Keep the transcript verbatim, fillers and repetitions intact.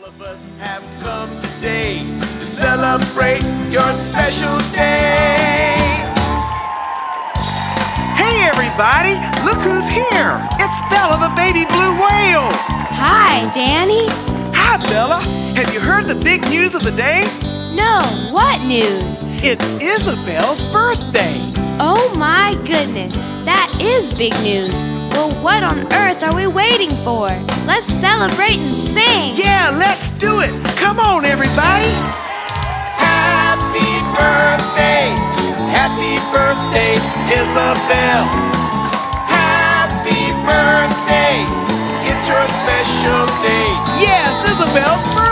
of us have come today to celebrate your special day. Hey everybody, look who's here. It's Bella the baby blue whale. Hi, Danny. Hi, Bella. Have you heard the big news of the day? No, what news? It's Isabel's birthday. Oh my goodness, that is big news. Well, what on earth are we waiting for? Let's celebrate and sing. Yeah, let's do it. Come on, everybody. Happy birthday, happy birthday, Isabel. Happy birthday, it's your special day. Yes, Isabel's birthday.